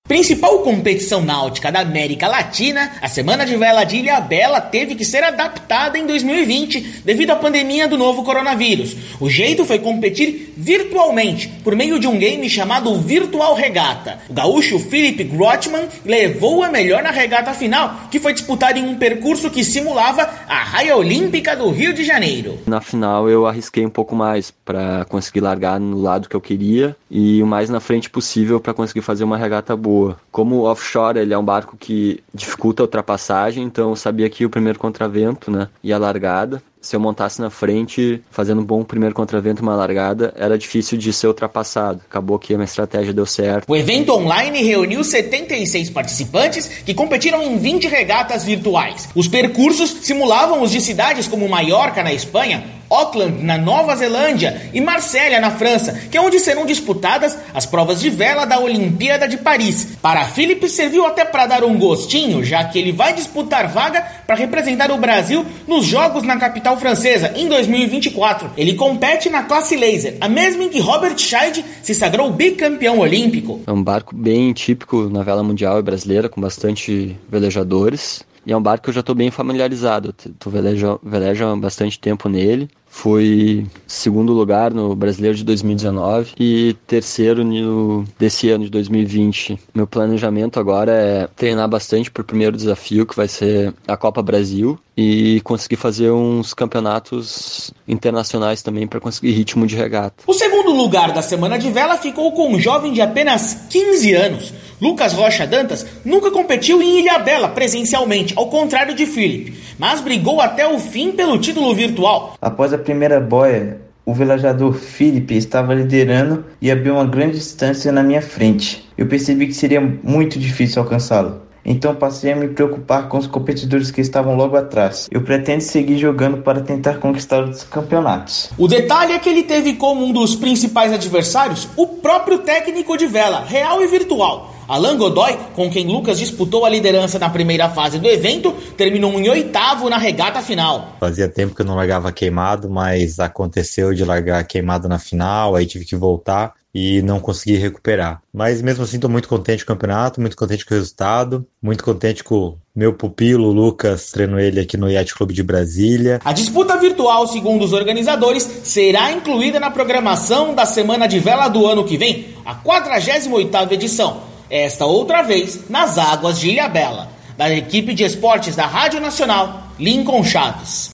Principal competição náutica da América Latina, a Semana de Vela de Ilhabela teve que ser adaptada em 2020 devido à pandemia do novo coronavírus. O jeito foi competir virtualmente, por meio de um game chamado Virtual Regata. O gaúcho Philipp Grothman levou a melhor na regata final, que foi disputada em um percurso que simulava a raia olímpica do Rio de Janeiro. Na final eu arrisquei um pouco mais para conseguir largar no lado que eu queria e o mais na frente possível para conseguir fazer uma regata boa. Como o offshore ele é um barco que dificulta a ultrapassagem, então eu sabia que o primeiro contravento, e a largada, se eu montasse na frente, fazendo um bom primeiro contravento e uma largada, era difícil de ser ultrapassado. Acabou que a minha estratégia deu certo. O evento online reuniu 76 participantes que competiram em 20 regatas virtuais. Os percursos simulavam os de cidades como Maiorca, na Espanha, Auckland, na Nova Zelândia, e Marsella, na França, que é onde serão disputadas as provas de vela da Olimpíada de Paris. Para Philipp serviu até para dar um gostinho, já que ele vai disputar vaga para representar o Brasil nos Jogos na capital francesa em 2024. Ele compete na classe laser, a mesma em que Robert Scheid se sagrou bicampeão olímpico. É um barco bem típico na vela mundial e brasileira, com bastante velejadores. E é um barco que eu já estou bem familiarizado, eu velejo há bastante tempo nele. Fui segundo lugar no Brasileiro de 2019 e terceiro desse ano de 2020. Meu planejamento agora é treinar bastante para o primeiro desafio, que vai ser a Copa Brasil, e conseguir fazer uns campeonatos internacionais também para conseguir ritmo de regata. O segundo lugar da Semana de Vela ficou com um jovem de apenas 15 anos. Lucas Rocha Dantas nunca competiu em Ilhabela presencialmente, ao contrário de Philipp, mas brigou até o fim pelo título virtual. Após a primeira boia, o velejador Philipp estava liderando e abriu uma grande distância na minha frente. Eu percebi que seria muito difícil alcançá-lo. Então passei a me preocupar com os competidores que estavam logo atrás. Eu pretendo seguir jogando para tentar conquistar os campeonatos. O detalhe é que ele teve como um dos principais adversários o próprio técnico de vela, real e virtual. Alain Godoy, com quem Lucas disputou a liderança na primeira fase do evento, terminou em 8º na regata final. Fazia tempo que eu não largava queimado, mas aconteceu de largar queimado na final, aí tive que voltar e não consegui recuperar. Mas mesmo assim estou muito contente com o campeonato, muito contente com o resultado, muito contente com o meu pupilo, Lucas, treino ele aqui no Yacht Club de Brasília. A disputa virtual, segundo os organizadores, será incluída na programação da Semana de Vela do ano que vem, a 48ª edição. Esta outra vez nas águas de Ilhabela. Da equipe de esportes da Rádio Nacional, Lincoln Chaves.